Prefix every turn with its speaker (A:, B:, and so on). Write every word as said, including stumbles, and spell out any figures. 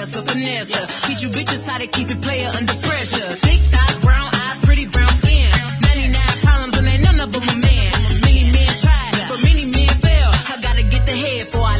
A: finesse, finesse. Teach you bitches how to keep it player under pressure. Thick thighs, brown eyes, pretty brown skin. ninety-nine problems and ain't none of them a man. Many men tried, but many men fail. I gotta get the head before I